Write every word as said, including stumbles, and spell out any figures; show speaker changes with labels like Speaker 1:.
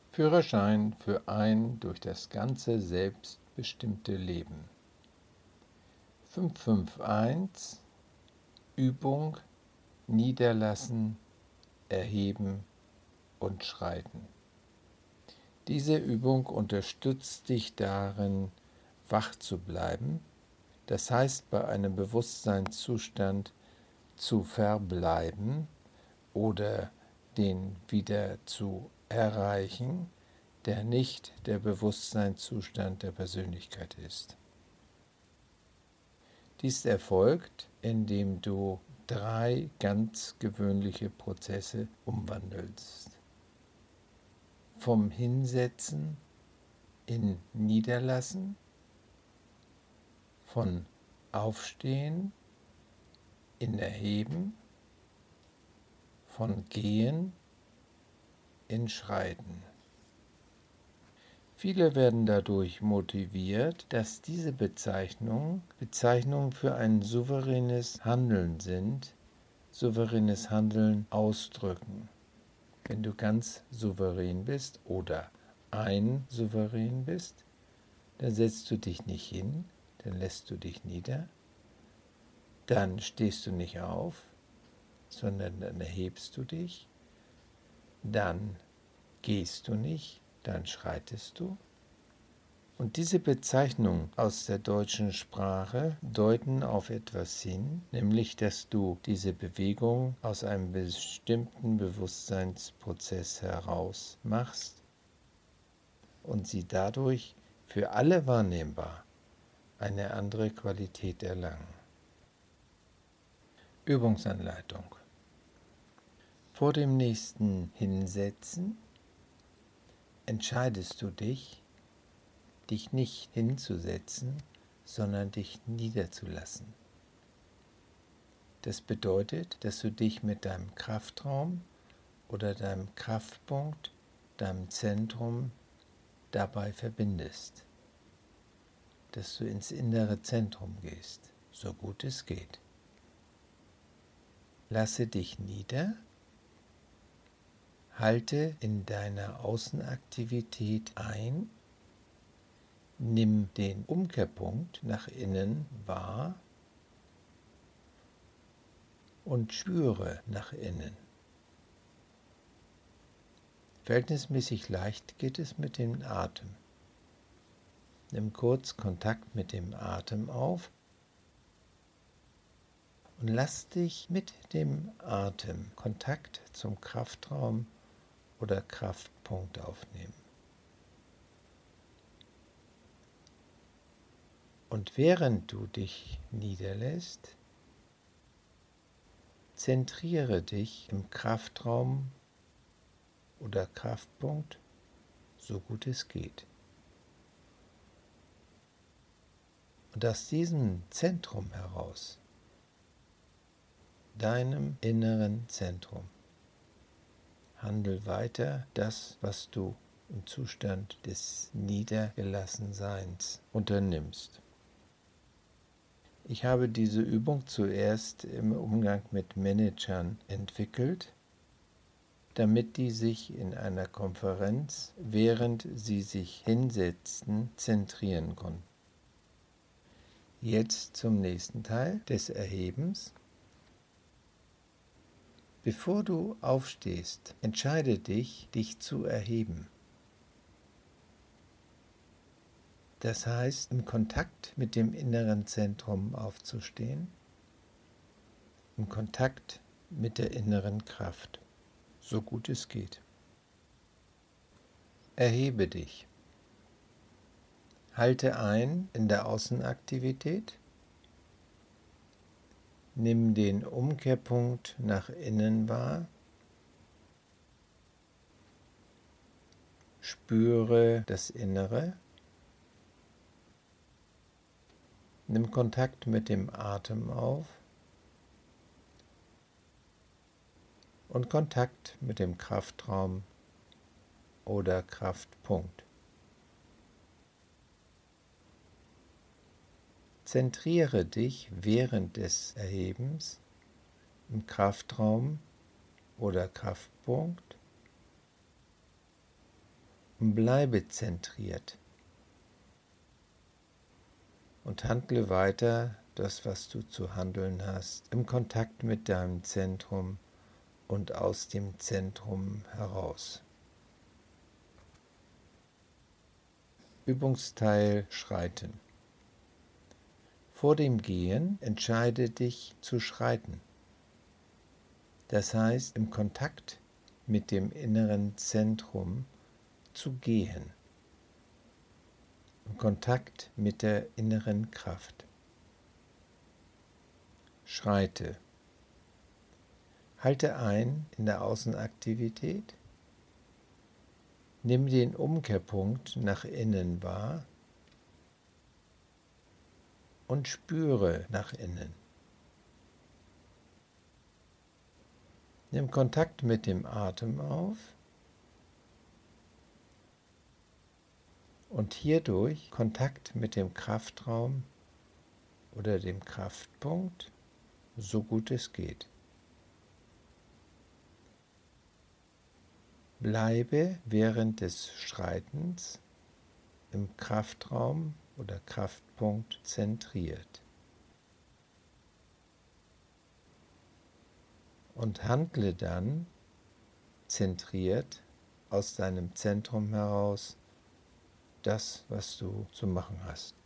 Speaker 1: Führerschein für ein durch das ganze selbstbestimmte Leben. fünf fünf eins Übung: Niederlassen, erheben und schreiten. Diese Übung unterstützt dich darin, wach zu bleiben, das heißt bei einem Bewusstseinszustand zu verbleiben oder den wieder zu erreichen, der nicht der Bewusstseinszustand der Persönlichkeit ist. Dies erfolgt, indem du drei ganz gewöhnliche Prozesse umwandelst. Vom Hinsetzen in Niederlassen, von Aufstehen in Erheben, von Gehen in Schreiten. Viele werden dadurch motiviert, dass diese Bezeichnungen Bezeichnungen für ein souveränes Handeln sind, souveränes Handeln ausdrücken. Wenn du ganz souverän bist oder ein Souverän bist, dann setzt du dich nicht hin, dann lässt du dich nieder, dann stehst du nicht auf, sondern dann erhebst du dich, dann gehst du nicht, dann schreitest du. Und diese Bezeichnungen aus der deutschen Sprache deuten auf etwas hin, nämlich dass du diese Bewegung aus einem bestimmten Bewusstseinsprozess heraus machst und sie dadurch für alle wahrnehmbar eine andere Qualität erlangen. Übungsanleitung. Vor dem nächsten Hinsetzen entscheidest du dich, dich nicht hinzusetzen, sondern dich niederzulassen. Das bedeutet, dass du dich mit deinem Kraftraum oder deinem Kraftpunkt, deinem Zentrum dabei verbindest, dass du ins innere Zentrum gehst, so gut es geht. Lasse dich nieder, halte in deiner Außenaktivität ein, nimm den Umkehrpunkt nach innen wahr und spüre nach innen. Verhältnismäßig leicht geht es mit dem Atem. Nimm kurz Kontakt mit dem Atem auf und lass dich mit dem Atem Kontakt zum Kraftraum oder Kraftpunkt aufnehmen. Und während du dich niederlässt, zentriere dich im Kraftraum oder Kraftpunkt, so gut es geht. Und aus diesem Zentrum heraus, deinem inneren Zentrum, handel weiter das, was du im Zustand des Niedergelassenseins unternimmst. Ich habe diese Übung zuerst im Umgang mit Managern entwickelt, damit die sich in einer Konferenz, während sie sich hinsetzten, zentrieren konnten. Jetzt zum nächsten Teil des Erhebens. Bevor du aufstehst, entscheide dich, dich zu erheben. Das heißt, im Kontakt mit dem inneren Zentrum aufzustehen, im Kontakt mit der inneren Kraft, so gut es geht. Erhebe dich. Halte ein in der Außenaktivität. Nimm den Umkehrpunkt nach innen wahr. Spüre das Innere. Nimm Kontakt mit dem Atem auf und Kontakt mit dem Kraftraum oder Kraftpunkt. Zentriere dich während des Erhebens im Kraftraum oder Kraftpunkt und bleibe zentriert. Und handle weiter das, was du zu handeln hast, im Kontakt mit deinem Zentrum und aus dem Zentrum heraus. Übungsteil Schreiten. Vor dem Gehen entscheide dich zu schreiten. Das heißt, im Kontakt mit dem inneren Zentrum zu gehen. Im Kontakt mit der inneren Kraft. Schreite. Halte ein in der Außenaktivität. Nimm den Umkehrpunkt nach innen wahr und spüre nach innen. Nimm Kontakt mit dem Atem auf und hierdurch Kontakt mit dem Kraftraum oder dem Kraftpunkt, so gut es geht. Bleibe während des Schreitens im Kraftraum oder Kraftpunkt zentriert. Und handle dann zentriert aus deinem Zentrum heraus das, was du zu machen hast.